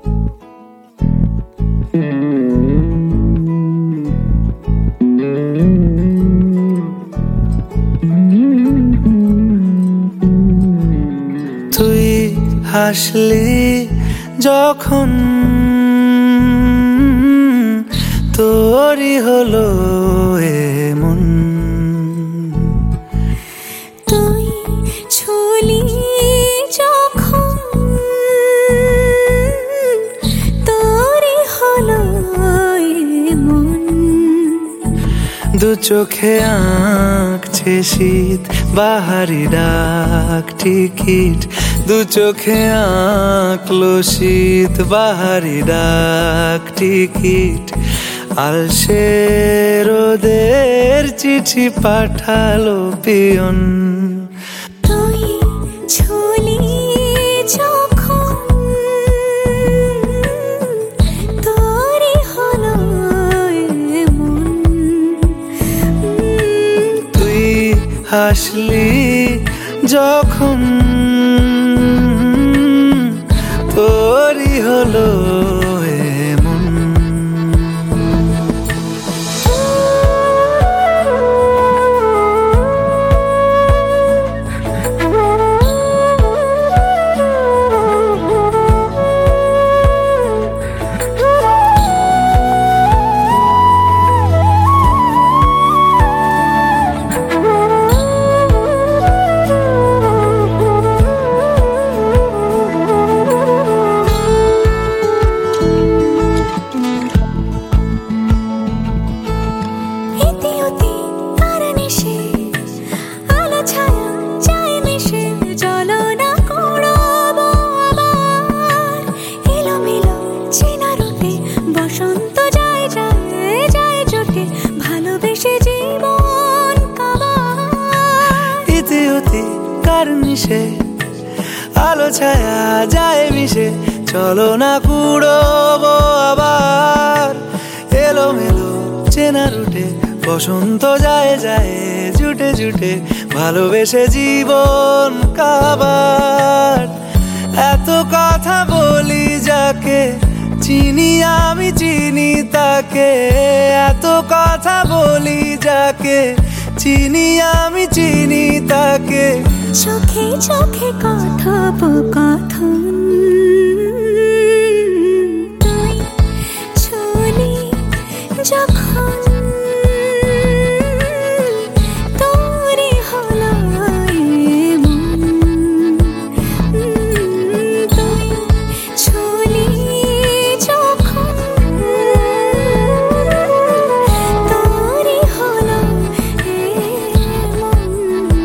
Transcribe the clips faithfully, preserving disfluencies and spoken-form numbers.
তুই হাসলি যখন তোরই হলো এমন, তুই ছুলি যখন তোরই হলো এমন। দু চোখে আঁকছে শীত বাহারি ডাক টিকিট, দু চোখে আঁকলো শীত বাহারি ডাক টিকিট। আলসে রোদের চিঠি পাঠালো পিয়ন, তুই ছুলি যখন তোরই হলো এমন। তুই হাসলি যখন তোরই হলো এমন। আলো ছায়া যায় মিশে, চলো না কুড়োবো আবার। এলো মেলো চেনা রুটে বসন্ত যায় যায় জুটে জুটে, ভালোবেসে জীবন কাবার। এত কথা বলি যাকে চিনি আমি চিনি তাকে, এত কথা বলি যাকে চিনি আমি চিনি তাকে। চোখে চোখে কথোপকথন, তুই ছুলি যখন তোরই হলো এমন। তুই ছুলি যখন তোরই হলো এমন।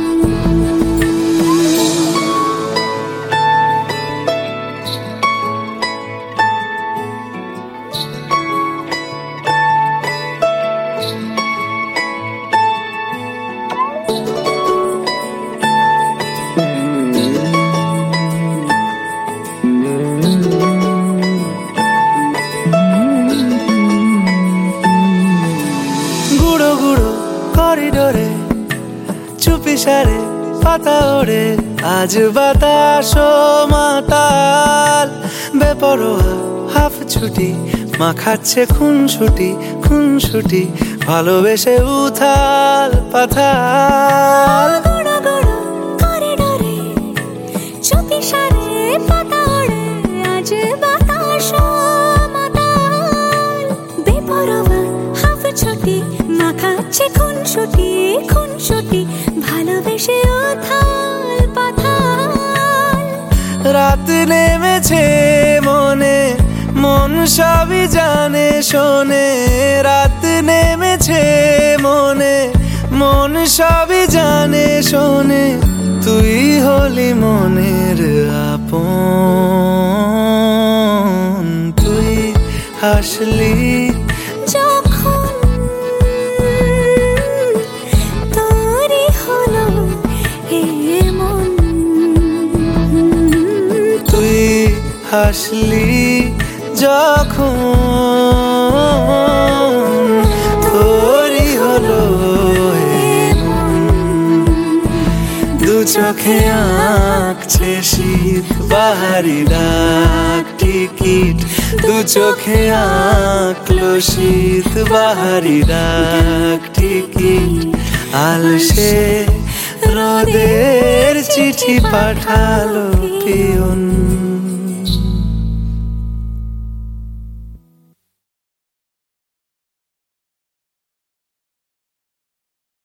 গুঁড়ো গুঁড়ো করিডোরে চুপি সারে পাতা ওড়ে, আজ বাতাস মাতাল বেপরোয়া হাফ ছুটি মাখাচ্ছে খুন ছুটি খুন ছুটি, ভালোবেসে উথাল পাথাল। গুঁড়ো গুঁড়ো করিডোরে চুপি সারে পাতা ওড়ে, আজ বাতাস মাতাল বেপরোয়া হাফ ছুটি মাখাচ্ছে খুন ছুটি খুন ছুটি, ভালোবেসে উথাল পাথাল। রাত নেমেছে মনে মন সবই জানে শোনে, রাত নেমেছে মনে মন সবই জানে শোনে। তুই হলি মনের আপন, তুই হাসলি যখন তোরই হলো এমন। তুই হাসলি যখন তোরই হলো এমন। দু চোখে আঁকছে শীত বাহারি ডাক টিকিট দু চোখে আঁকলো শীত বাহারি ডাক টিকিট আলসে রোদের চিঠি পাঠালো পিয়ন